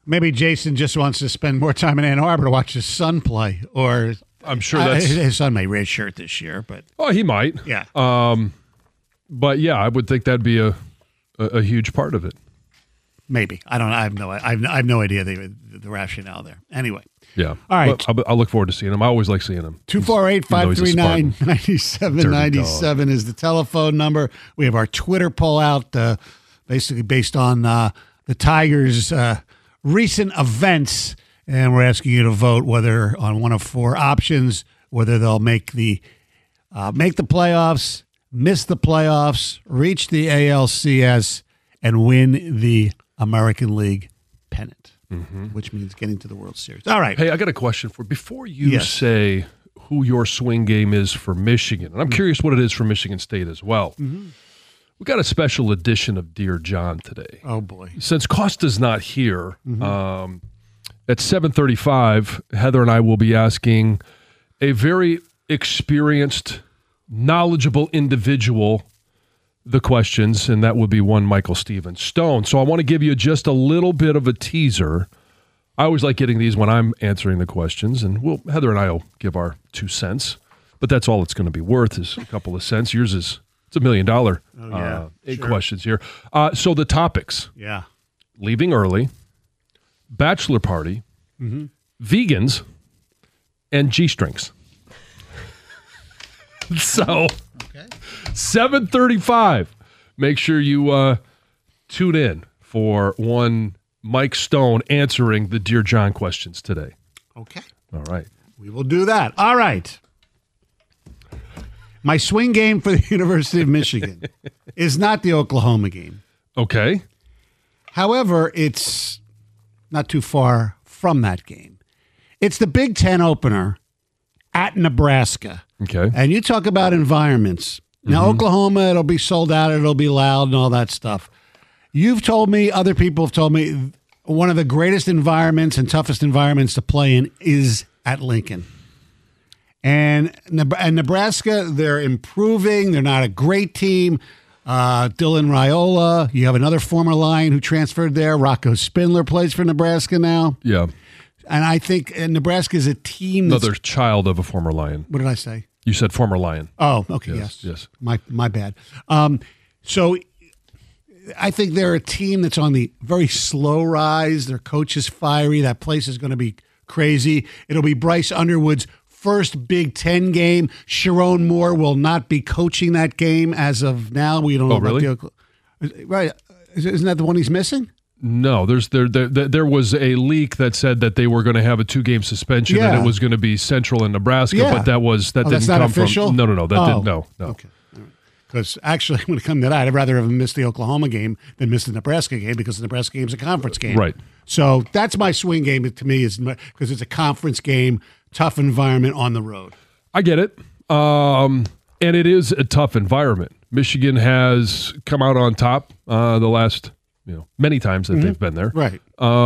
Maybe Jason just wants to spend more time in Ann Arbor to watch his son play, or I'm sure that's his son may redshirt this year, but he might. Yeah. But yeah, I would think that'd be a huge part of it. Maybe. I don't know. I have no idea the rationale there. Anyway. Yeah. All right. But I look forward to seeing him. I always like seeing him. 248-539-9797 is the telephone number. We have our Twitter poll out, basically based on the Tigers' recent events, and we're asking you to vote whether on one of four options, whether they'll make the playoffs, miss the playoffs, reach the ALCS, and win the American League pennant, which means getting to the World Series. All right. Hey, I got a question for before you say who your swing game is for Michigan, and I'm curious what it is for Michigan State as well. We got a special edition of Dear John today. Oh, boy. Since Costa's not here, at 7:35, Heather and I will be asking a very experienced, knowledgeable individual the questions, and that would be one Michael Steven Stone. So I want to give you just a little bit of a teaser. I always like getting these when I'm answering the questions, and Heather and I will give our 2 cents, but that's all it's going to be worth is a couple of cents. Yours is it's $1 million questions here. So the topics. Yeah. Leaving early, bachelor party, vegans, and G-strings. So, 7:35. Make sure you tune in for one Mike Stone answering the Dear John questions today. Okay. All right. We will do that. All right. My swing game for the University of Michigan is not the Oklahoma game. Okay. However, it's not too far from that game. It's the Big Ten opener at Nebraska. Okay. And you talk about environments. Now, Oklahoma, it'll be sold out, it'll be loud and all that stuff. You've told me, other people have told me, one of the greatest environments and toughest environments to play in is at Lincoln. And Nebraska, they're improving. They're not a great team. Dylan Raiola, you have another former Lion who transferred there. Rocco Spindler plays for Nebraska now. Yeah. And I think Nebraska is a team that's... Another child of a former Lion. What did I say? You said former Lion. Oh, okay, yes. My bad. So I think they're a team that's on the very slow rise. Their coach is fiery. That place is going to be crazy. It'll be Bryce Underwood's first Big Ten game. Sharon Moore will not be coaching that game as of now. We don't know about really? Right. Isn't that the one he's missing? No, there was a leak that said that they were going to have a 2-game suspension and it was going to be Central in Nebraska, but that didn't come official? from. No, that didn't. No. Okay. Because actually, when it comes to that, I'd rather have missed the Oklahoma game than miss the Nebraska game because the Nebraska game is a conference game. Right. So that's my swing game to me, is because it's a conference game, tough environment on the road. I get it. And it is a tough environment. Michigan has come out on top the last many times that they've been there. Right.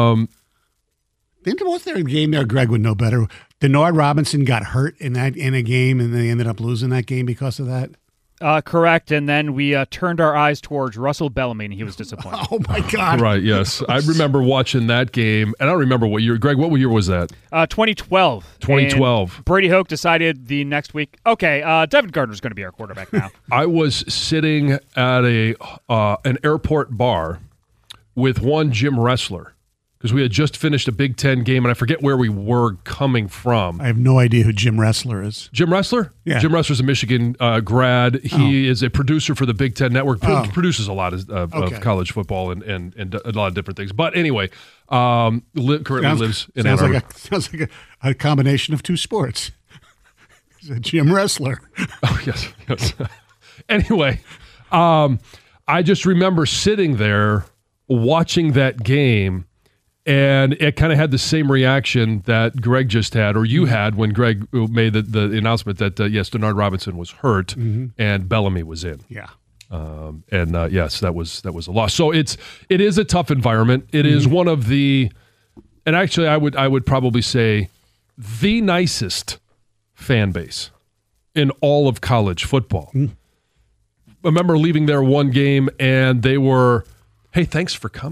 Was there a game there? Greg would know better. Denard Robinson got hurt in a game, and they ended up losing that game because of that. Correct, and then we turned our eyes towards Russell Bellamy, and he was disappointed. Oh, my God. Right, yes. I remember watching that game, and I don't remember what year. Greg, what year was that? 2012. 2012. And Brady Hoke decided the next week, okay, Devin Gardner's going to be our quarterback now. I was sitting at an airport bar with one Jim Wrestler, because we had just finished a Big Ten game, and I forget where we were coming from. I have no idea who Jim Wrestler is. Jim Wrestler? Yeah. Jim Wrestler's a Michigan grad. He is a producer for the Big Ten Network. Produces a lot of college football and a lot of different things. But anyway, currently lives in Ann Arbor. Sounds like a combination of two sports. He's a Jim Wrestler. Oh, yes. Anyway, I just remember sitting there watching that game, and it kind of had the same reaction that Greg just had, or you had, when Greg made the announcement that, yes, Denard Robinson was hurt and Bellamy was in. Yeah. Yes, that was a loss. So it is a tough environment. It is one of the, and actually I would probably say the nicest fan base in all of college football. I remember leaving there one game, and they were, hey, thanks for coming.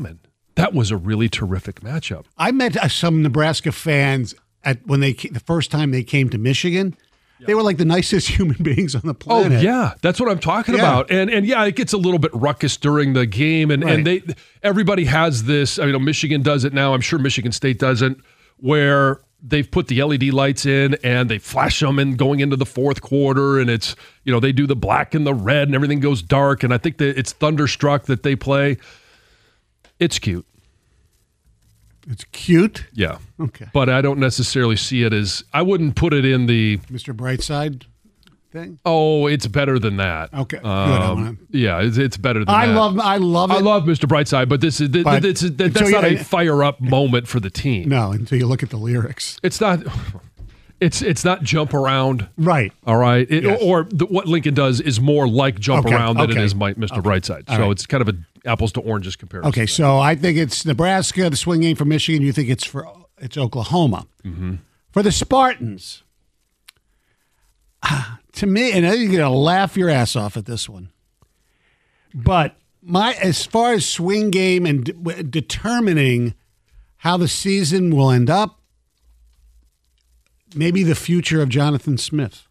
That was a really terrific matchup. I met some Nebraska fans the first time they came to Michigan. They were like the nicest human beings on the planet. Oh yeah, that's what I'm talking about. And yeah, it gets a little bit ruckus during the game, and everybody has this. I mean, Michigan does it now. I'm sure Michigan State doesn't, where they've put the LED lights in and they flash them in going into the fourth quarter, and it's they do the black and the red, and everything goes dark. And I think that it's Thunderstruck that they play. It's cute. It's cute? Yeah. Okay. But I don't necessarily see it as, I wouldn't put it in the Mr. Brightside thing? Oh, it's better than that. Okay. Good. Yeah, it's better than that. I love it. I love Mr. Brightside, but that's not a fire up moment for the team. No, until you look at the lyrics. It's not it's not jump around. Right. All right. What Lincoln does is more like jump around than it is Mr. Brightside. So it's kind of a apples to oranges comparison. Okay, so I think it's Nebraska, the swing game for Michigan. You think it's Oklahoma. Mm-hmm. For the Spartans, to me, and you're going to laugh your ass off at this one, but as far as swing game and determining how the season will end up, maybe the future of Jonathan Smith.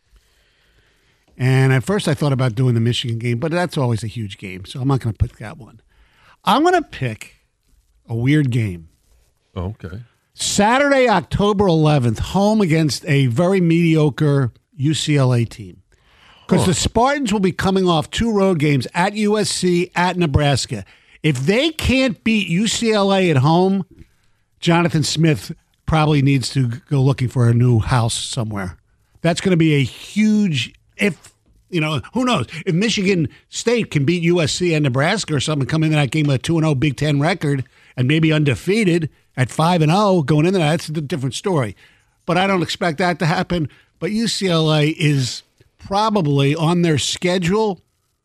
And at first I thought about doing the Michigan game, but that's always a huge game, so I'm not going to pick that one. I'm going to pick a weird game. Okay. Saturday, October 11th, home against a very mediocre UCLA team. Because the Spartans will be coming off 2 road games at USC, at Nebraska. If they can't beat UCLA at home, Jonathan Smith probably needs to go looking for a new house somewhere. That's going to be a huge... who knows? If Michigan State can beat USC and Nebraska or something, come into that game with a 2-0 Big Ten record and maybe undefeated at 5-0 going into that, that's a different story. But I don't expect that to happen. But UCLA is probably on their schedule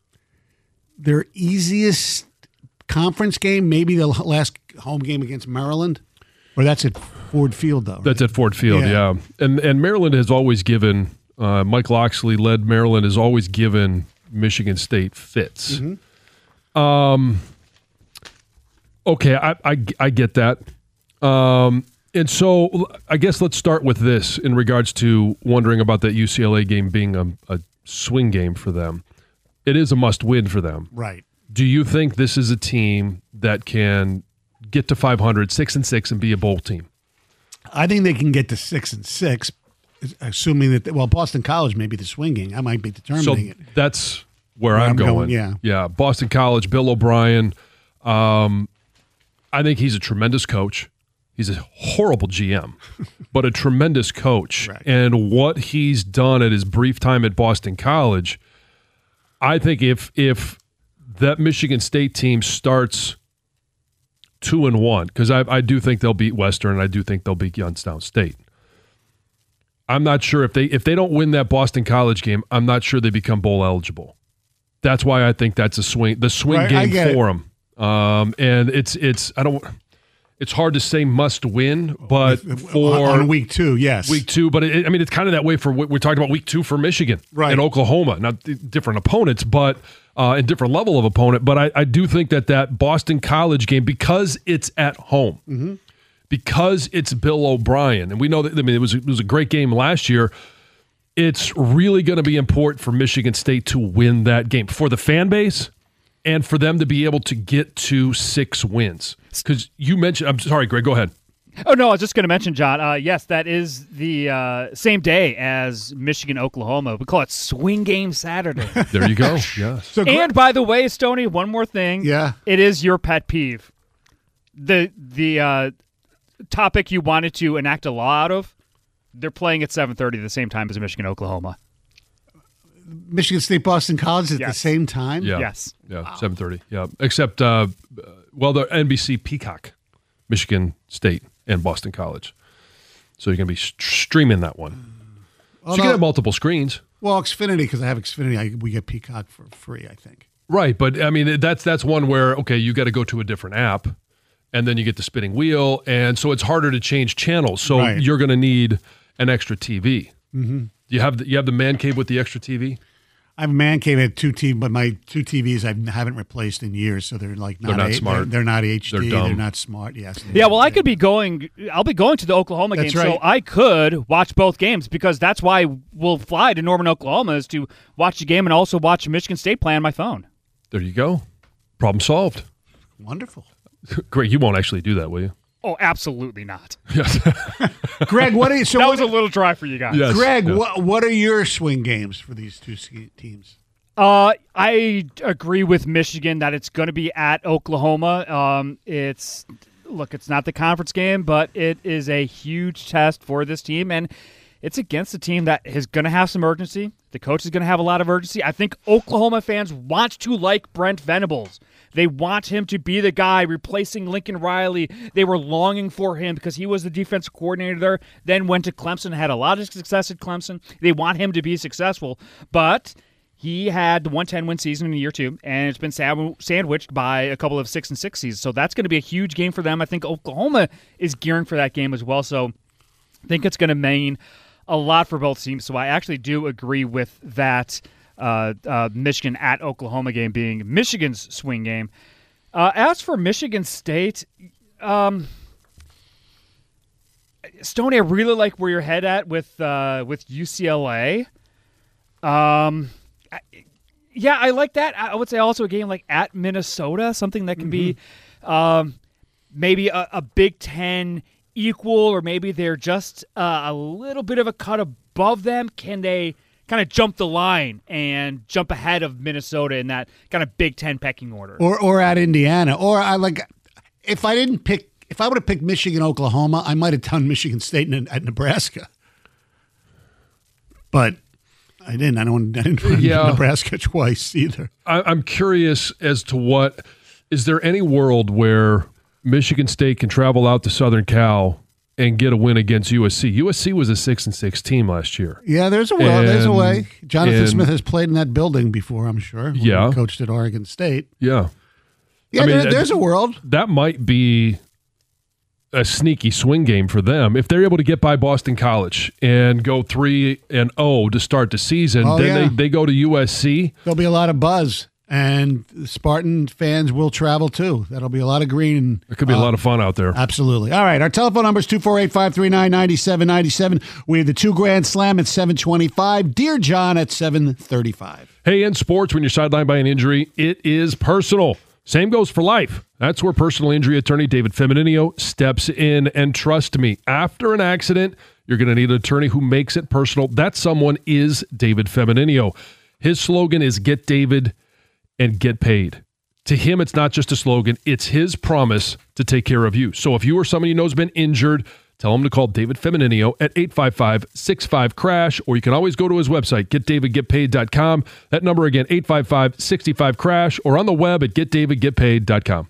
their easiest conference game, maybe the last home game against Maryland. Or that's at Ford Field, though. Right? That's at Ford Field, yeah. And Maryland has always given... Mike Loxley led Maryland, has always given Michigan State fits. Mm-hmm. Okay, I get that. And so I guess let's start with this in regards to wondering about that UCLA game being a swing game for them. It is a must-win for them. Right. Do you think this is a team that can get to 500, 6-6, and be a bowl team? I think they can get to 6-6. Assuming that, Boston College may be the swing game. I might be determining it. That's where I'm going. Yeah. Boston College, Bill O'Brien. I think he's a tremendous coach. He's a horrible GM, but a tremendous coach. Right. And what he's done at his brief time at Boston College, I think if that Michigan State team starts 2-1, because I do think they'll beat Western, and I do think they'll beat Youngstown State. I'm not sure if they don't win that Boston College game, I'm not sure they become bowl eligible. That's why I think that's the swing game for them. And it's hard to say must win, but for on week 2, yes, week 2. But it's kind of that way for what we're talking about week 2 for Michigan and Oklahoma, not different opponents, but a different level of opponent. But I do think that Boston College game, because it's at home. Mm-hmm. Because it's Bill O'Brien, and we know that it was a great game last year, it's really going to be important for Michigan State to win that game for the fan base and for them to be able to get to 6 wins. Because you mentioned, I'm sorry, Greg, go ahead. Oh, no, I was just going to mention, John, yes, that is the same day as Michigan-Oklahoma. We call it Swing Game Saturday. There you go, yes. So, and by the way, Stoney, one more thing. Yeah. It is your pet peeve. The topic you wanted to enact a law out of, they're playing at 7:30 at the same time as Michigan, Oklahoma. Michigan State, Boston College at the same time? Yeah. Yes. Yeah, 7:30. Yeah, except, the NBC Peacock, Michigan State and Boston College. So you're going to be streaming that one. So you can have multiple screens. Well, Xfinity, because I have Xfinity, we get Peacock for free, I think. Right, but that's one where, okay, you got to go to a different app. And then you get the spinning wheel, and so it's harder to change channels. So you're going to need an extra TV. Mm-hmm. You have the man cave with the extra TV? I have a man cave at 2 TV, but my 2 TVs I haven't replaced in years, so they're like not smart. They're not HD. They're dumb. They're not smart. Yes. Yeah, well, I'll be going to the Oklahoma game, That's right. so I could watch both games because that's why we'll fly to Norman, Oklahoma, is to watch the game and also watch Michigan State play on my phone. There you go. Problem solved. Wonderful. Great. You won't actually do that, will you? Oh, absolutely not. Yes. Greg, what are you? So That what, was a little dry for you guys. Yes. Greg, Yeah. what are your swing games for these two teams? I agree with Michigan that it's going to be at Oklahoma. It's not the conference game, but it is a huge test for this team, and it's against a team that is going to have some urgency. The coach is going to have a lot of urgency. I think Oklahoma fans want to like Brent Venables. They want him to be the guy replacing Lincoln Riley. They were longing for him because he was the defensive coordinator there, then went to Clemson, had a lot of success at Clemson. They want him to be successful, but he had the 110-win season in year 2, and it's been sandwiched by a couple of 6-6 seasons. So that's going to be a huge game for them. I think Oklahoma is gearing for that game as well. So I think it's going to mean a lot for both teams. So I actually do agree with that Michigan at Oklahoma game being Michigan's swing game. As for Michigan State, Stoney, I really like where your head at with UCLA. Yeah, I like that. I would say also a game like at Minnesota, something that can be maybe a Big Ten equal, or maybe they're just a little bit of a cut above them. Can they kind of jump the line and jump ahead of Minnesota in that kind of Big Ten pecking order? Or at Indiana. Or if I would have picked Michigan, Oklahoma, I might have done Michigan State at Nebraska. But I didn't. I didn't run Nebraska twice either. I'm curious as to is there any world where Michigan State can travel out to Southern Cal and get a win against USC? USC was a 6-6 team last year. Yeah, there's a way. Jonathan Smith has played in that building before, I'm sure. He coached at Oregon State. Yeah. Yeah, I mean, there's a world. That might be a sneaky swing game for them. If they're able to get by Boston College and go 3-0 to start the season, they go to USC. There'll be a lot of buzz, and Spartan fans will travel too. That'll be a lot of green. It could be a lot of fun out there. Absolutely. All right, our telephone number is 248-539-9797. We have the $2 Grand Slam at 725. Dear John at 735. Hey, in sports, when you're sidelined by an injury, it is personal. Same goes for life. That's where personal injury attorney David Femininio steps in. And trust me, after an accident, you're going to need an attorney who makes it personal. That someone is David Femininio. His slogan is Get David and Get Paid. To him, it's not just a slogan. It's his promise to take care of you. So if you or somebody you know has been injured, tell him to call David Femininio at 855-65-CRASH, or you can always go to his website, getdavidgetpaid.com. That number again, 855-65-CRASH, or on the web at getdavidgetpaid.com.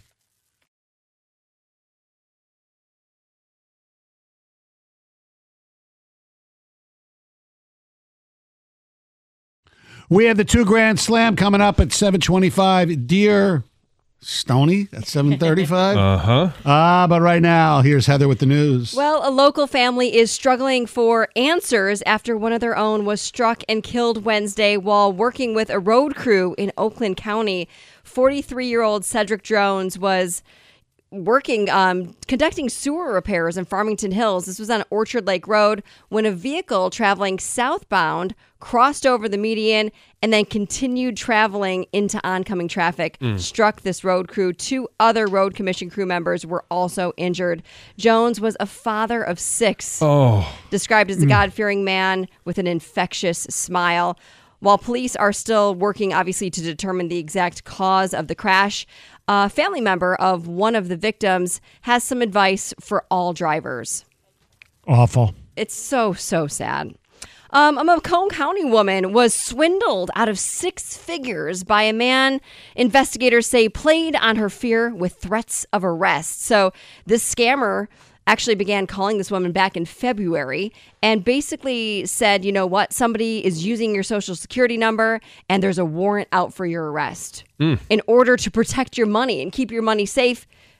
We have the $2 Grand Slam coming up at 725. Dear Stoney at 735. But right now, here's Heather with the news. Well, a local family is struggling for answers after one of their own was struck and killed Wednesday while working with a road crew in Oakland County. 43-year-old Cedric Jones was working, conducting sewer repairs in Farmington Hills. This was on Orchard Lake Road when a vehicle traveling southbound crossed over the median and then continued traveling into oncoming traffic, struck this road crew. 2 other road commission crew members were also injured. Jones was a father of 6, described as a God-fearing man with an infectious smile. While police are still working, obviously, to determine the exact cause of the crash, a family member of one of the victims has some advice for all drivers. Awful. It's so, so sad. A Macomb County woman was swindled out of 6 figures by a man investigators say played on her fear with threats of arrest. So this scammer actually began calling this woman back in February and basically said, you know what, somebody is using your social security number and there's a warrant out for your arrest. In order to protect your money and keep your money safe,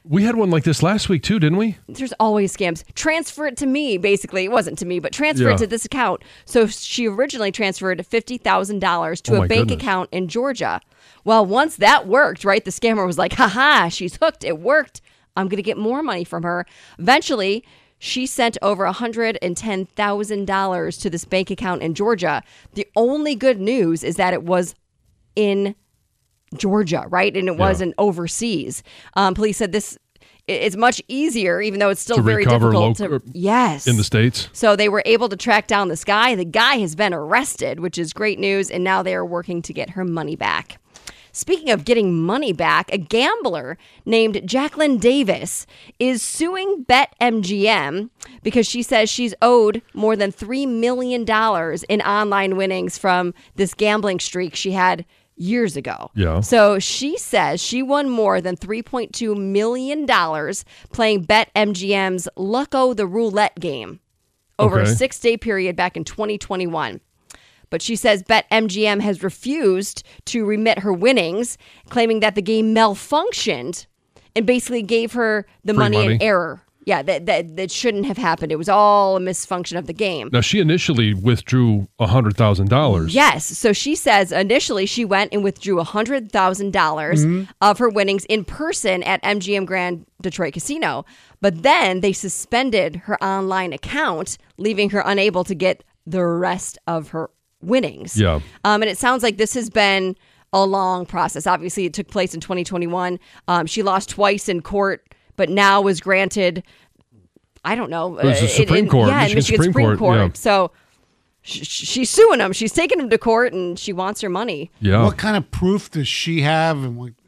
We had one like this last week too, didn't we? There's always scams. Transfer it to me, basically. It wasn't to me, but transfer Yeah. it to this account. So she originally transferred $50,000 to Oh, a my bank goodness. account in Georgia. Well, once that worked, right, the scammer was like, haha, she's hooked. It worked. I'm going to get more money from her. Eventually, she sent over $110,000 to this bank account in Georgia. The only good news is that it was in Georgia, right? And it wasn't overseas. Police said this is much easier, even though it's still To very recover difficult local- yes. In the States. So they were able to track down this guy. The guy has been arrested, which is great news, and now they are working to get her money back. Speaking of getting money back, a gambler named Jacqueline Davis is suing BetMGM because she says she's owed more than $3 million in online winnings from this gambling streak she had years ago. Yeah. So she says she won more than $3.2 million playing BetMGM's Lucko the Roulette game over a Okay. 6-day period back in 2021. But she says BetMGM has refused to remit her winnings, claiming that the game malfunctioned and basically gave her the Free money in money. error. Yeah, that shouldn't have happened. It was all a misfunction of the game. Now, she initially withdrew $100,000. Yes. So she says initially she went and withdrew $100,000 of her winnings in person at MGM Grand Detroit Casino. But then they suspended her online account, leaving her unable to get the rest of her winnings. Yeah. And it sounds like this has been a long process. Obviously, it took place in 2021. She lost twice in court, but now was granted, I don't know. It was the Supreme Court. Yeah, in Michigan Michigan Supreme Court. yeah. So she's suing him. She's taking him to court, and she wants her money. Yeah. What kind of proof does she have? And what,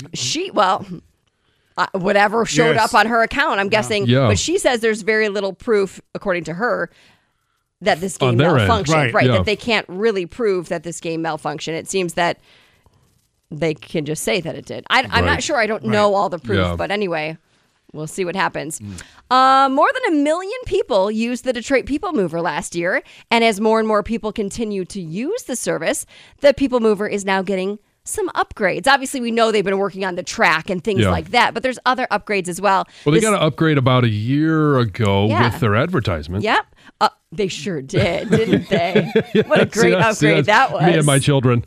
Whatever showed Yes. up on her account, I'm guessing. Yeah. But she says there's very little proof, according to her, that this game On their end. malfunctioned. Right, yeah. That they can't really prove that this game malfunctioned. It seems that they can just say that it did. I'm Right. not sure. I don't know all the proof, Yeah. but anyway, we'll see what happens. More than 1 million people used the Detroit People Mover last year, and as more and more people continue to use the service, the People Mover is now getting some upgrades. Obviously, we know they've been working on the track and things Yeah. like that, but there's other upgrades as well. Well, they This- got to upgrade about a year ago Yeah. with their advertisement. Yep. They sure did, didn't they? What a great Yes, upgrade yes. that was. Me and my children.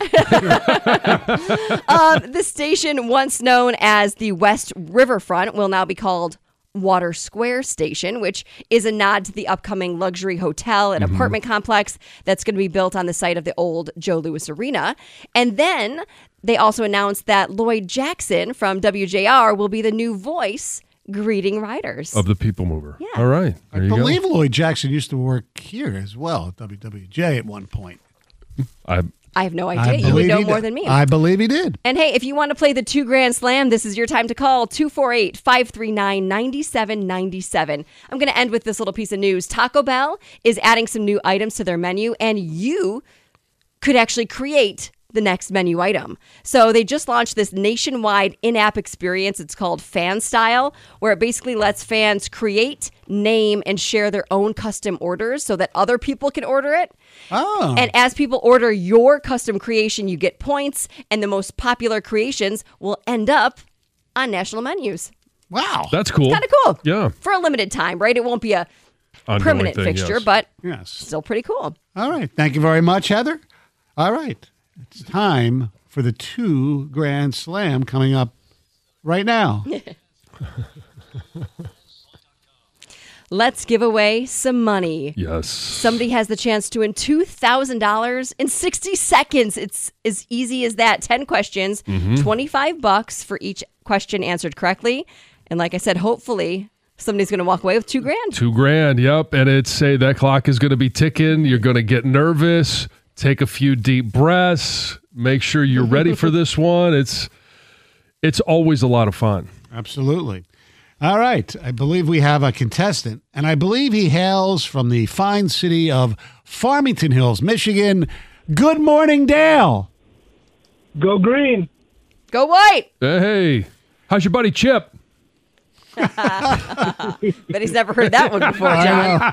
The station, once known as the West Riverfront, will now be called Water Square Station, which is a nod to the upcoming luxury hotel and apartment complex that's going to be built on the site of the old Joe Louis Arena. And then they also announced that Lloyd Jackson from WJR will be the new voice greeting riders. Of the People Mover. Yeah. All right. I There you believe Lloyd Jackson used to work here as well at WWJ at one point. go. I have no I idea. You would believe know he more did. than me. I believe he did. And hey, if you want to play the 2 Grand Slam, this is your time to call 248-539-9797. I'm going to end with this little piece of news. Taco Bell is adding some new items to their menu, and you could actually create the next menu item. So they just launched this nationwide in-app experience. It's called Fan Style, where it basically lets fans create, name, and share their own custom orders so that other people can order it. Oh. And as people order your custom creation, you get points, and the most popular creations will end up on national menus. Wow. That's cool. Kind of cool. Yeah. For a limited time, right? It won't be a Ongoing permanent thing, fixture, yes. but Yes. still pretty cool. All right. Thank you very much, Heather. All right. It's time for the 2 Grand Slam coming up right now. Let's give away some money. Yes. Somebody has the chance to win $2,000 in 60 seconds. It's as easy as that. 10 questions, $25 for each question answered correctly. And like I said, hopefully somebody's going to walk away with $2,000. $2,000. Yep. And it's say that clock is going to be ticking. You're going to get nervous. Take a few deep breaths. Make sure you're ready for this one. It's always a lot of fun. Absolutely. All right. I believe we have a contestant, and I believe he hails from the fine city of Farmington Hills, Michigan. Good morning, Dale. Go green. Go white. Hey, how's your buddy Chip? But he's never heard that one before, John.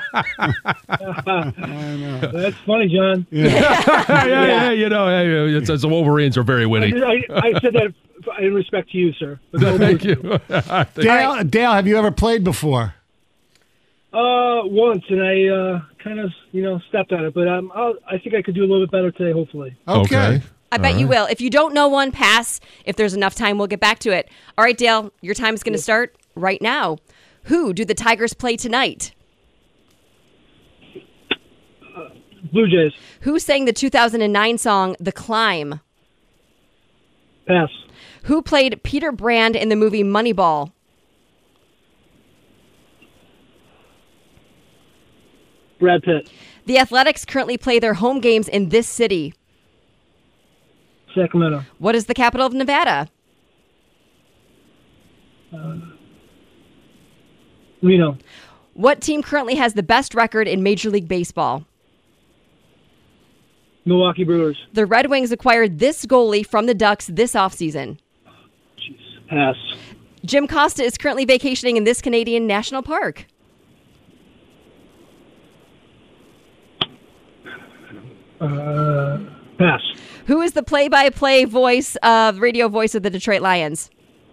I know. That's funny, John. yeah, it's the Wolverines are very witty. I said that in respect to you, sir. Thank you. Dale, have you ever played before? Once, and I kind of, stepped on it. But I think I could do a little bit better today, hopefully. Okay. I bet you will. If you don't know one, pass. If there's enough time, we'll get back to it. All right, Dale, your time is going to start right now. Who do the Tigers play tonight? Blue Jays. Who sang the 2009 song The Climb? Pass. Who played Peter Brand in the movie Moneyball? Brad Pitt. The Athletics currently play their home games in this city. Sacramento. What is the capital of Nevada? Reno. What team currently has the best record in Major League Baseball? Milwaukee Brewers. The Red Wings acquired this goalie from the Ducks this offseason. Jeez. Pass. Jim Costa is currently vacationing in this Canadian national park. Pass. Who is the play-by-play voice of radio voice of the Detroit Lions?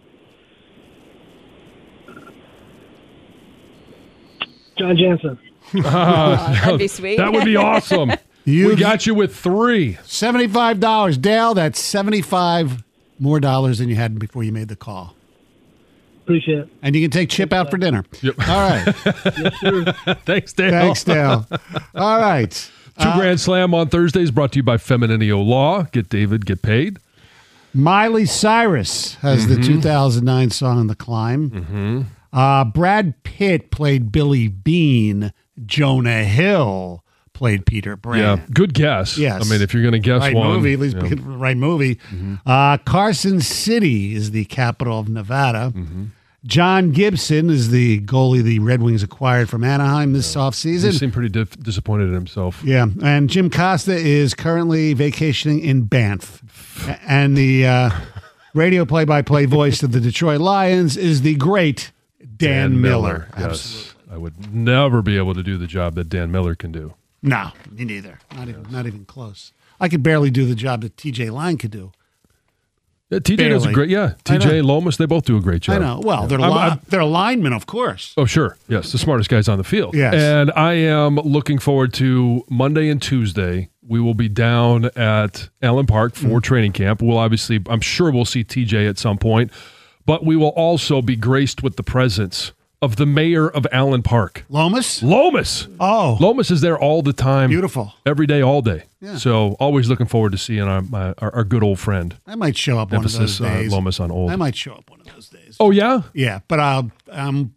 John Jansen. That'd be sweet. That would be awesome. We got you with 3. $75. Dale, that's $75 more than you had before you made the call. Appreciate it. And you can take Chip out for dinner. Yep. All right. Yes, sir. Thanks, Dale. Thanks, Dale. All right. Two Grand Slam on Thursdays brought to you by Femininio Law. Get David, get paid. Miley Cyrus has the 2009 song The Climb. Brad Pitt played Billy Bean. Jonah Hill played Peter Brand. Yeah, good guess. Yes. I mean, if you're going to guess Right one. movie, at least pick the right movie. Carson City is the capital of Nevada. John Gibson is the goalie the Red Wings acquired from Anaheim this He offseason. seemed pretty disappointed in himself. Yeah, and Jim Costa is currently vacationing in Banff. And the radio play-by-play voice of the Detroit Lions is the great Dan Miller. Yes. I would never be able to do the job that Dan Miller can do. No, me neither. Not even close. I could barely do the job that TJ Line could do. Yeah, TJ does a Barely. great, yeah. I know. TJ, Lomas, they both do a great job. I know. Well, they're linemen, of course. Oh, sure. Yes, the smartest guys on the field. Yes. And I am looking forward to Monday and Tuesday. We will be down at Allen Park for training camp. I'm sure we'll see TJ at some point, but we will also be graced with the presence of the mayor of Allen Park. Lomas? Lomas. Oh. Lomas is there all the time. Beautiful. Every day, all day. Yeah. So always looking forward to seeing our good old friend. I might show up one of Emphasis those days. Lomas on old. I might show up one of those days. Oh, yeah? Yeah, but I'm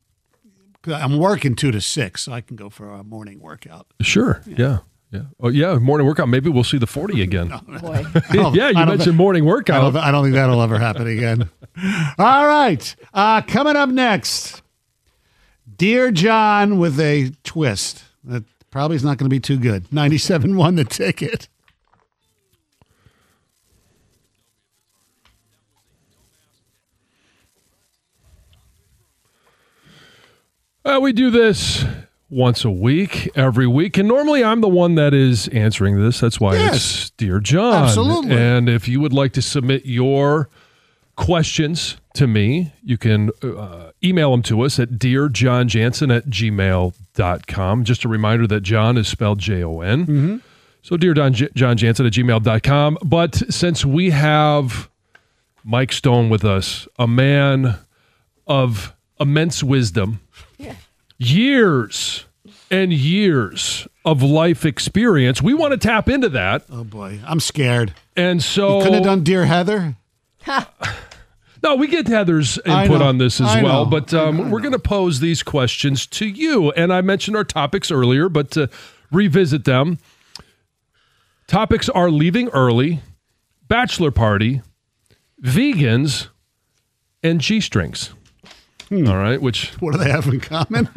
working 2 to 6, so I can go for a morning workout. Sure. Yeah. Oh, yeah. Morning workout. Maybe we'll see the 40 again. Boy. Yeah, you mentioned morning workout. I don't think that'll ever happen again. All right. Coming up next, Dear John with a twist. That probably is not going to be too good. 97 won the ticket. We do this once a week, every week. And normally I'm the one that is answering this. That's why it's Dear John. Absolutely. And if you would like to submit your questions to me, you can email them to us at dearjohnjansen@gmail.com. Just a reminder that John is spelled Jon. So dearjohnjansen@gmail.com. But since we have Mike Stone with us, a man of immense wisdom, years and years of life experience, we want to tap into that. Oh, boy. I'm scared. And so You couldn't have done Dear Heather? no, we get Heather's I input know. on this as I well, know. but we're going to pose these questions to you. And I mentioned our topics earlier, but to revisit them, topics are leaving early, bachelor party, vegans, and G-strings. All right, which What do they have in common?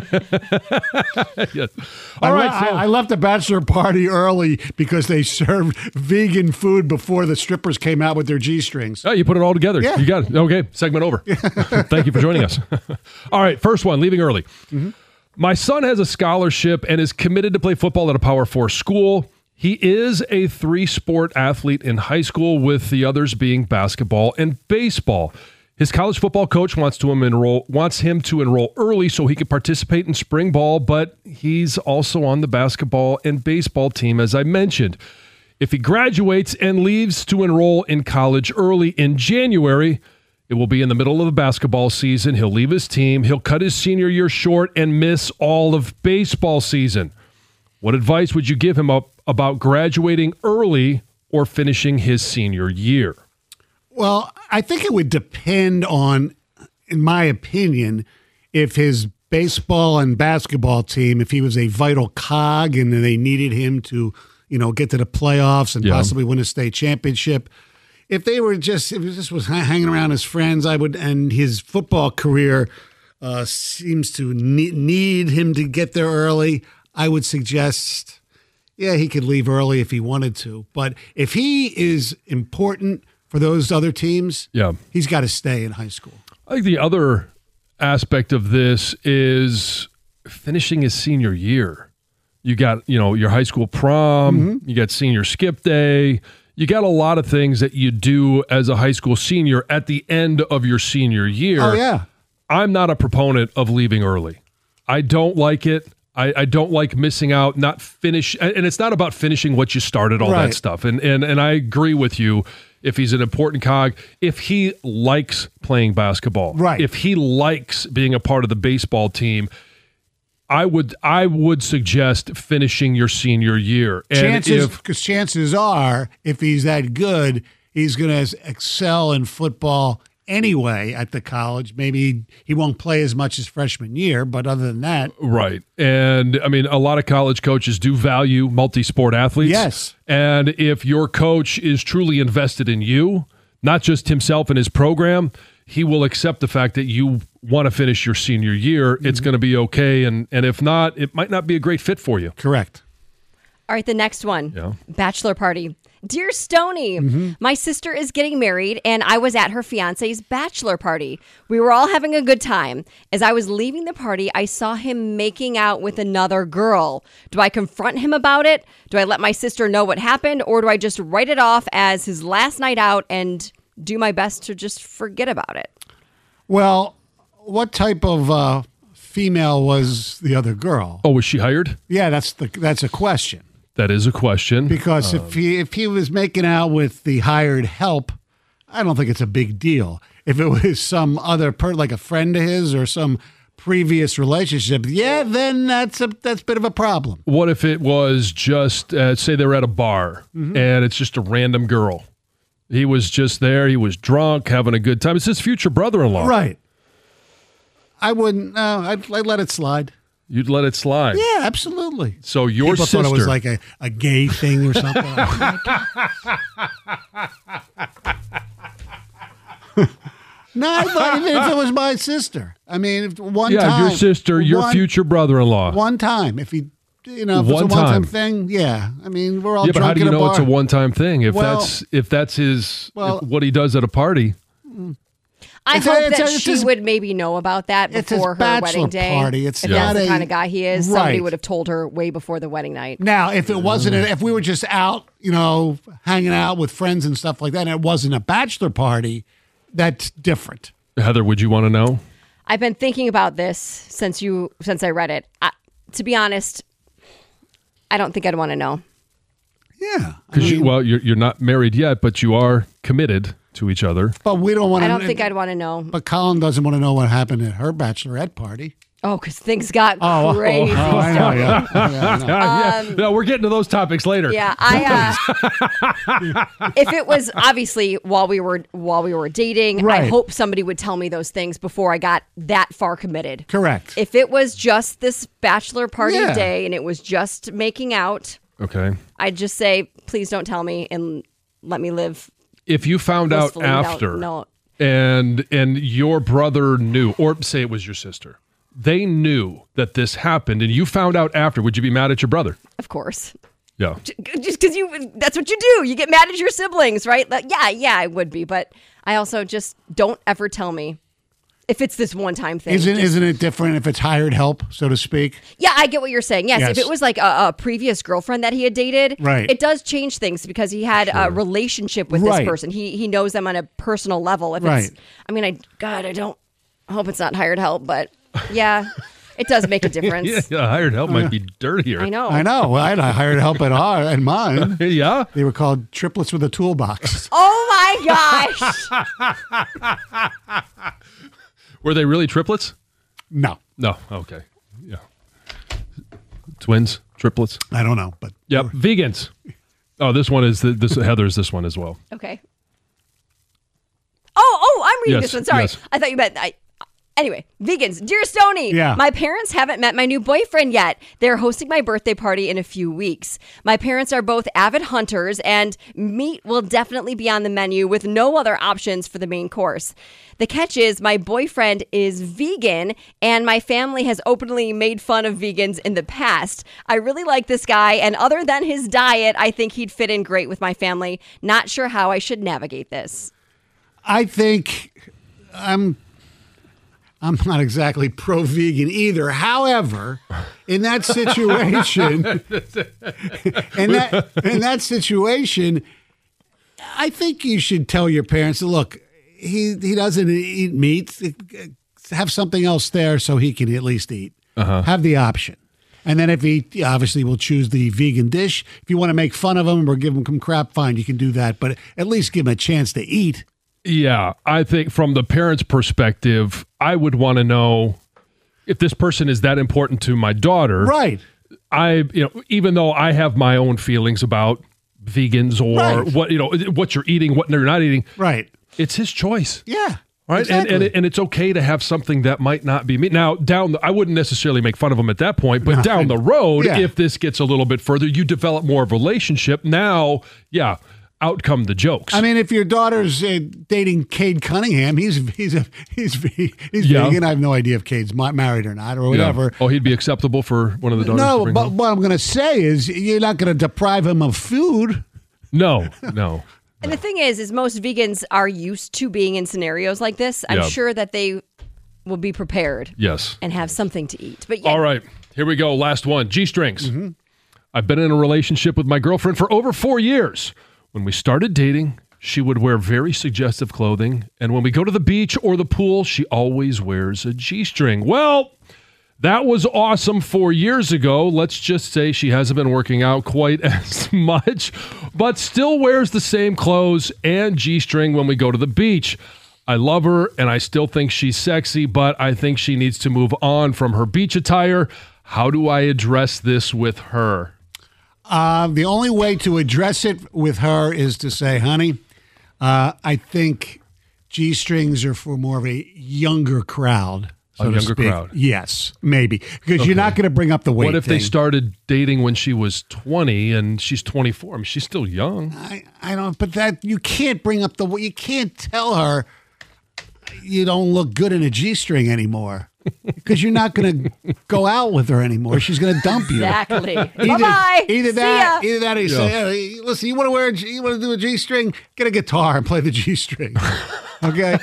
yeah. All right, I left the bachelor party early because they served vegan food before the strippers came out with their G-strings. Oh, you put it all together. Yeah. You got it. Okay, segment over. Thank you for joining us. All right, first one, leaving early. My son has a scholarship and is committed to play football at a Power 4 school. He is a 3-sport athlete in high school, with the others being basketball and baseball. His college football coach wants him to enroll early so he can participate in spring ball, but he's also on the basketball and baseball team, as I mentioned. If he graduates and leaves to enroll in college early in January, it will be in the middle of the basketball season. He'll leave his team. He'll cut his senior year short and miss all of baseball season. What advice would you give him about graduating early or finishing his senior year? Well, I think it would depend on, in my opinion, if his baseball and basketball team, if he was a vital cog and they needed him to, get to the playoffs and possibly win a state championship. If he just was hanging around his friends, and his football career seems to need him to get there early, I would suggest, he could leave early if he wanted to. But if he is important for those other teams, he's got to stay in high school. I think the other aspect of this is finishing his senior year. You got, your high school prom, you got senior skip day, you got a lot of things that you do as a high school senior at the end of your senior year. Oh, yeah. I'm not a proponent of leaving early. I don't like it. I don't like missing out, not finish. And it's not about finishing what you started, all that stuff. And I agree with you. If he's an important cog, if he likes playing basketball, if he likes being a part of the baseball team, I would suggest finishing your senior year. Because chances are, if he's that good, he's going to excel in football anyway at the college. Maybe he won't play as much as freshman year, but other than that. Right. And, I mean, a lot of college coaches do value multi-sport athletes. Yes. And if your coach is truly invested in you, not just himself and his program, he will accept the fact that you want to finish your senior year. It's going to be okay. And if not, it might not be a great fit for you. Correct. All right, the next one. Bachelor party. Dear Stoney, my sister is getting married, and I was at her fiance's bachelor party. We were all having a good time. As I was leaving the party, I saw him making out with another girl. Do I confront him about it? Do I let my sister know what happened, or do I just write it off as his last night out and do my best to just forget about it? Well, what type of female was the other girl? Oh, was she hired? Yeah, that's a question. That is a question. Because if he was making out with the hired help, I don't think it's a big deal. If it was some other like a friend of his or some previous relationship, then that's a bit of a problem. What if it was just, say they were at a bar and it's just a random girl? He was just there. He was drunk, having a good time. It's his future brother-in-law. Right. I wouldn't. I'd let it slide. You'd let it slide. Yeah, absolutely. So your People sister thought it was like a gay thing or something. No, even if it was my sister. I mean, if one time. Yeah, your sister, your future brother-in-law. One time. If he, if it's a one-time thing, yeah. I mean, we're all drunk but how do you in a know bar. it's a one-time thing? If that's his what he does at a party. I hope that she would maybe know about that before her wedding day. Party. It's if that's the kind of guy he is, somebody would have told her way before the wedding night. Now, if it wasn't, if we were just out, hanging out with friends and stuff like that, and it wasn't a bachelor party, that's different. Heather, would you want to know? I've been thinking about this since I read it. To be honest, I don't think I'd want to know. Yeah, because you're not married yet, but you are committed to each other. But we don't want to. I don't think I'd want to know. But Colin doesn't want to know what happened at her bachorette party. Oh, because things got crazy. I know, yeah. No, we're getting to those topics later. Yeah, if it was obviously while we were dating, I hope somebody would tell me those things before I got that far committed. Correct. If it was just this bachelor party day and it was just making out, okay, I'd just say, please don't tell me and let me live. If you found out after, and your brother knew, or say it was your sister, they knew that this happened, and you found out after, would you be mad at your brother? Of course. Yeah. Just because that's what you do. You get mad at your siblings, right? Like, yeah, I would be. But I also just don't ever tell me if it's this one-time thing. Isn't it different if it's hired help, so to speak? Yeah, I get what you're saying. Yes. If it was like a previous girlfriend that he had dated, right, it does change things because he had a relationship with this person. He knows them on a personal level. If it's, I mean, I hope it's not hired help, but yeah. It does make a difference. Yeah, hired help might be dirtier. I know. Well, I had hired help at mine. Yeah? They were called triplets with a toolbox. Oh, my gosh. Were they really triplets? No. No. Okay. Yeah. Twins? Triplets? I don't know. But yep. Vegans. Oh, this one is, Heather's this one as well. Okay. Oh, I'm reading this one. Sorry. Yes. I thought you meant... Anyway, vegans, dear Stoney, my parents haven't met my new boyfriend yet. They're hosting my birthday party in a few weeks. My parents are both avid hunters, and meat will definitely be on the menu with no other options for the main course. The catch is my boyfriend is vegan, and my family has openly made fun of vegans in the past. I really like this guy, and other than his diet, I think he'd fit in great with my family. Not sure how I should navigate this. I think I'm not exactly pro-vegan either. However, in that situation, I think you should tell your parents, look, he doesn't eat meat. Have something else there so he can at least eat. Have the option. And then if he obviously will choose the vegan dish, if you want to make fun of him or give him some crap, fine, you can do that. But at least give him a chance to eat. Yeah, I think from the parents' perspective, I would want to know if this person is that important to my daughter. Right. Even though I have my own feelings about vegans or what you're eating, what you're not eating. Right. It's his choice. Yeah. Right. Exactly. And it's okay to have something that might not be meat. Now, I wouldn't necessarily make fun of him at that point, but down the road, if this gets a little bit further, you develop more of a relationship. Now, out come the jokes. I mean, if your daughter's dating Cade Cunningham, he's vegan. I have no idea if Cade's married or not or whatever. Yeah. Oh, he'd be acceptable for one of the daughters. No, but what I'm going to say is you're not going to deprive him of food. No. And the thing is most vegans are used to being in scenarios like this. I'm sure that they will be prepared. Yes. And have something to eat. But all right, here we go. Last one. G-strings. Mm-hmm. I've been in a relationship with my girlfriend for over 4 years. When we started dating, she would wear very suggestive clothing. And when we go to the beach or the pool, she always wears a G-string. Well, that was awesome 4 years ago. Let's just say she hasn't been working out quite as much, but still wears the same clothes and G-string when we go to the beach. I love her, and I still think she's sexy, but I think she needs to move on from her beach attire. How do I address this with her? The only way to address it with her is to say, honey, I think G-strings are for more of a younger crowd. So a younger crowd. Yes, maybe. Because you're not going to bring up the weight What if thing. they started dating when she was 20 and she's 24? I mean, she's still young. I don't, but that you can't bring up the weight. You can't tell her you don't look good in a G-string anymore. Because you're not going to go out with her anymore. She's going to dump you. Exactly. Bye-bye. Either that or you say, hey, listen, you want to do a G-string? Get a guitar and play the G-string. Okay?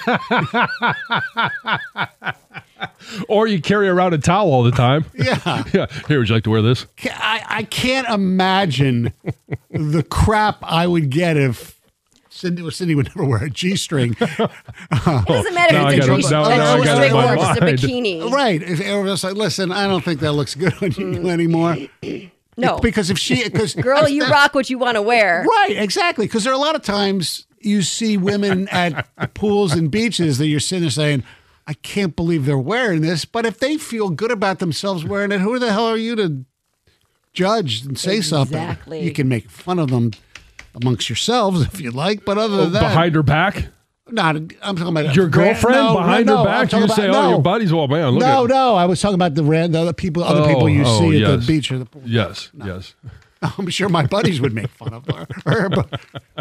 Or you carry around a towel all the time. Yeah. Here, would you like to wear this? I can't imagine the crap I would get if Cindy would never wear a G-string. It doesn't matter if it's a G-string or just a bikini. Right. If it was like, listen, I don't think that looks good on you anymore. No. Because girl, you rock what you want to wear. Right, exactly. Because there are a lot of times you see women at pools and beaches that you're sitting there saying, I can't believe they're wearing this. But if they feel good about themselves wearing it, who the hell are you to judge and say something? You can make fun of them amongst yourselves if you'd like, but other than that, behind her back. Not, I'm talking about your girlfriend behind her back. You say, "Oh, your buddies." Oh man, look. No, I was talking about the other people you see at the beach or the pool. Yes. I'm sure my buddies would make fun of her, but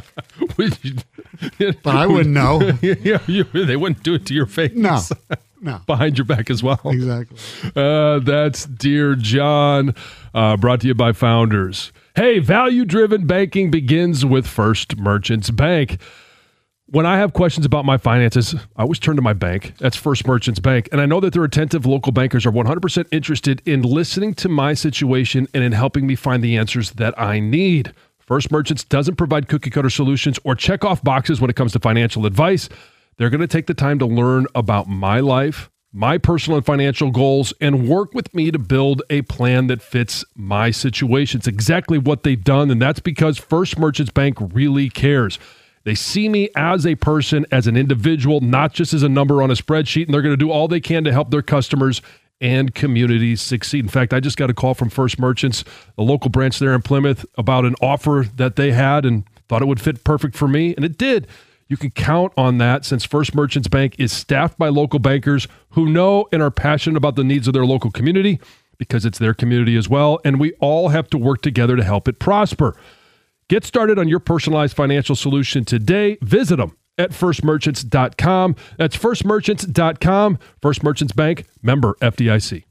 But I wouldn't know. They wouldn't do it to your face. No. Behind your back as well. Exactly. That's Dear John, brought to you by Founders. Hey, value-driven banking begins with First Merchants Bank. When I have questions about my finances, I always turn to my bank. That's First Merchants Bank. And I know that their attentive local bankers are 100% interested in listening to my situation and in helping me find the answers that I need. First Merchants doesn't provide cookie-cutter solutions or check-off boxes when it comes to financial advice. They're going to take the time to learn about my life, my personal and financial goals, and work with me to build a plan that fits my situation. It's exactly what they've done, and that's because First Merchants Bank really cares. They see me as a person, as an individual, not just as a number on a spreadsheet, and they're going to do all they can to help their customers and communities succeed. In fact, I just got a call from First Merchants, the local branch there in Plymouth, about an offer that they had and thought it would fit perfect for me, and it did. You can count on that since First Merchants Bank is staffed by local bankers who know and are passionate about the needs of their local community because it's their community as well, and we all have to work together to help it prosper. Get started on your personalized financial solution today. Visit them at firstmerchants.com. That's firstmerchants.com. First Merchants Bank, member FDIC.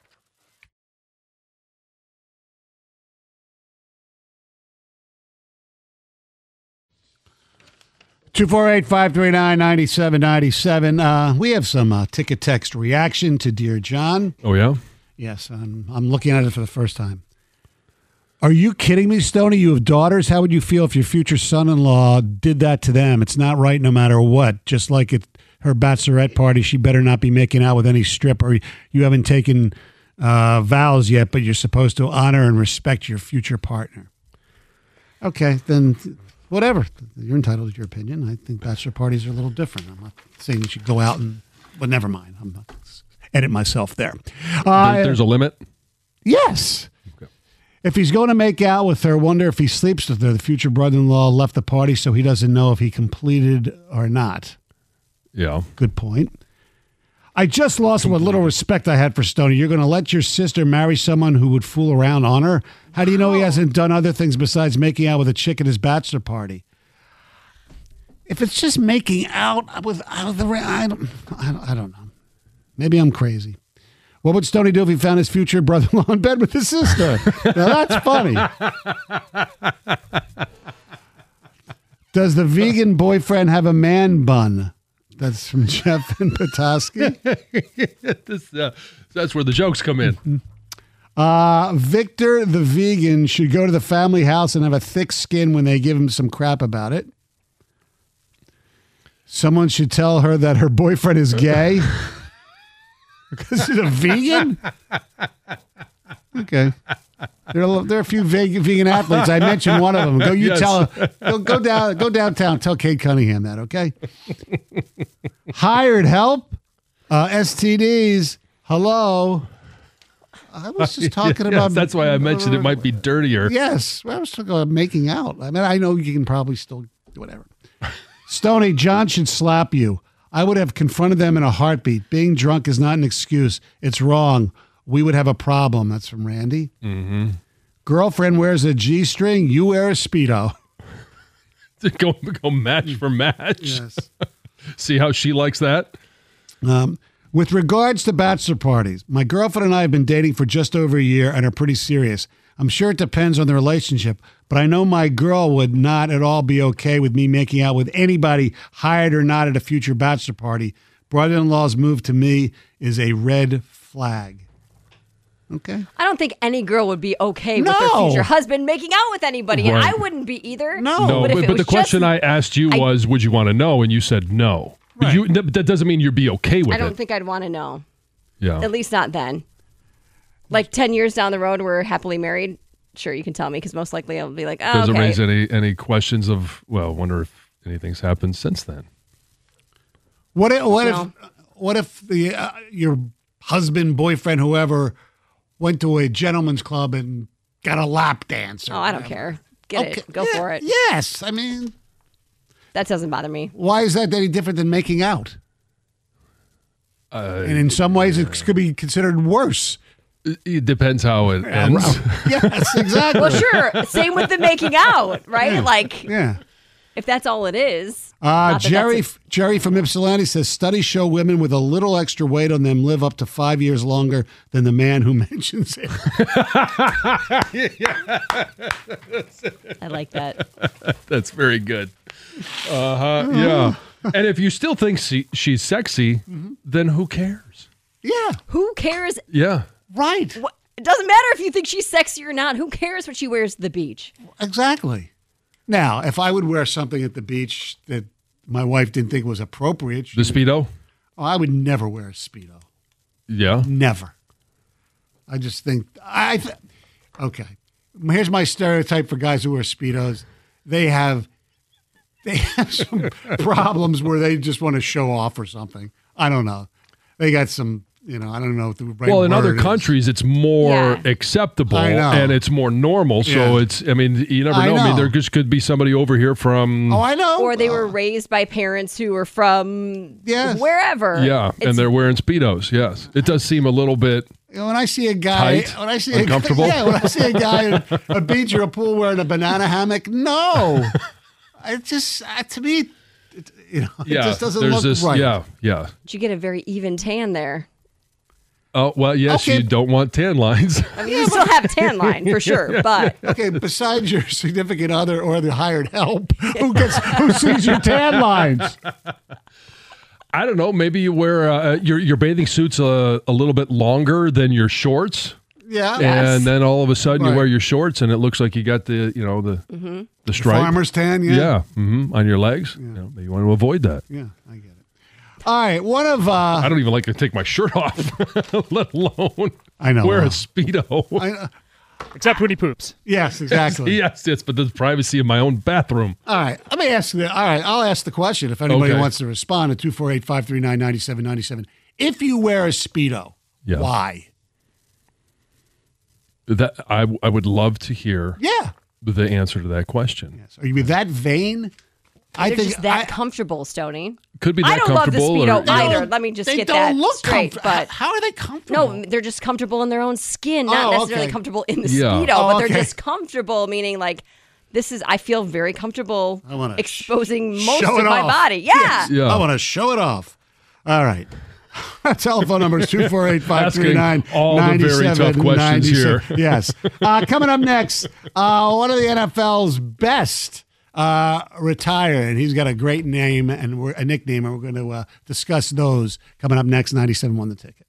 Two 248-539-9797. We have some ticket text reaction to Dear John. Oh, yeah? Yes, I'm looking at it for the first time. Are you kidding me, Stoney? You have daughters. How would you feel if your future son-in-law did that to them? It's not right no matter what. Just like at her bachelorette party, she better not be making out with any stripper. You haven't taken vows yet, but you're supposed to honor and respect your future partner. Okay, then whatever. You're entitled to your opinion. I think bachelor parties are a little different. I'm not saying you should go out and, but never mind. I'm not edit myself there. There's a limit? Yes. Okay. If he's going to make out with her, wonder if he sleeps with her. The future brother-in-law left the party, so he doesn't know if he completed or not. Yeah. Good point. I just lost what little respect I had for Stoney. You're going to let your sister marry someone who would fool around on her? How do you know he hasn't done other things besides making out with a chick at his bachelor party? If it's just making out with I don't know. Maybe I'm crazy. What would Stoney do if he found his future brother-in-law in bed with his sister? Now that's funny. Does the vegan boyfriend have a man bun? That's from Jeff and Petoskey. That's where the jokes come in. Victor the vegan should go to the family house and have a thick skin when they give him some crap about it. Someone should tell her that her boyfriend is gay. Because she's a vegan? Okay. There are a few vegan athletes. I mentioned one of them. Go, you yes. Tell her. Go downtown. Tell Kate Cunningham that, okay? Hired help? STDs. Hello? I was just talking about... That's why I mentioned it might be dirtier. Yes. I was talking about making out. I mean, I know you can probably still do whatever. Stoney, John should slap you. I would have confronted them in a heartbeat. Being drunk is not an excuse. It's wrong. We would have a problem. That's from Randy. Mm-hmm. Girlfriend wears a G-string. You wear a Speedo. Go match for match. Yes. See how she likes that? With regards to bachelor parties, my girlfriend and I have been dating for just over a year and are pretty serious. I'm sure it depends on the relationship, but I know my girl would not at all be okay with me making out with anybody, hired or not, at a future bachelor party. Brother-in-law's move to me is a red flag. Okay. I don't think any girl would be okay with their future husband making out with anybody, right. And I wouldn't be either. No, but the question I asked you was, would you want to know? And you said no. Right. But that doesn't mean you'd be okay with it. I don't think I'd want to know. Yeah. At least not then. Like 10 years down the road, we're happily married. Sure, you can tell me because most likely I'll be like, oh, doesn't okay. raise any questions of, well, wonder if anything's happened since then. What if the your husband, boyfriend, whoever went to a gentleman's club and got a lap dance? I don't care. Get it. Go for it. Yes. I mean, that doesn't bother me. Why is that any different than making out? And in some ways, it could be considered worse. It depends how it ends. Yes, exactly. Well, sure. Same with the making out, right? Like, Yeah. if that's all it is. Not that Jerry that's Jerry from Ypsilanti says studies show women with a little extra weight on them live up to 5 years longer than the man who mentions it. I like that. That's very good. Yeah. And if you still think she's sexy, then who cares? Yeah, Who cares? Yeah. right. It doesn't matter if you think she's sexy or not. Who cares what she wears to the beach? Exactly. Now, if I would wear something at the beach that my wife didn't think was appropriate, The Speedo? I would never wear a Speedo. Yeah. Never. I just think okay. Here's my stereotype for guys who wear Speedos. They have some problems where they just want to show off or something. I don't know. They got some, I don't know what the right Well, in other word is. countries, it's more Yeah. acceptable I know. and it's more normal. So Yeah. you never I know. I mean, know. there just could be somebody over here from, Oh, I know. Or they were raised by parents who were from Yes. wherever. yeah, It's- and they're wearing Speedos. Yes. It does seem a little bit, When I see a guy, Tight? when I see Uncomfortable? when I see a guy in a beach or a pool wearing a banana hammock, no, it just to me, it yeah. just doesn't there's look this, right. Yeah, yeah. But you get a very even tan there. Oh, well, yes, Okay. you don't want tan lines. I mean, you still have tan line for sure, but Okay, besides your significant other or the hired help, who sees your tan lines? I don't know. Maybe you wear your bathing suit's a little bit longer than your shorts. Yeah, And then all of a sudden you Right. wear your shorts and it looks like you got the the stripe. farmer's tan. Yeah, on your legs. You want to avoid that. Yeah, I get it. All right, one of I don't even like to take my shirt off, let alone I know. wear a Speedo. Except when he poops. Yes, exactly. Yes, but there's privacy in my own bathroom. All right, let me ask you. All right, I'll ask the question if anybody Okay. wants to respond at 248-539-9797. If you wear a Speedo, Yeah. why? That I would love to hear Yeah. the answer to that question. Yes. Are you that vain? I they're think just that comfortable, Stoney. Could be that I don't love the comfortable. Speedo or, either. Let me just they get don't that look straight. comfortable. But How are they comfortable? no, they're just comfortable in their own skin, not Oh, necessarily okay. comfortable in the Yeah. Speedo, Oh, but they're okay. just comfortable, meaning like this is. I feel very comfortable I wanna exposing most show of it my off. body. Yeah. Yeah. I want to show it off. All right. Our telephone number is 248-539-9797. Asking all the very tough questions here. Yes. Coming up next, one of the NFL's best retire, and he's got a great name and a nickname, and we're going to discuss those coming up next. 97 won the ticket.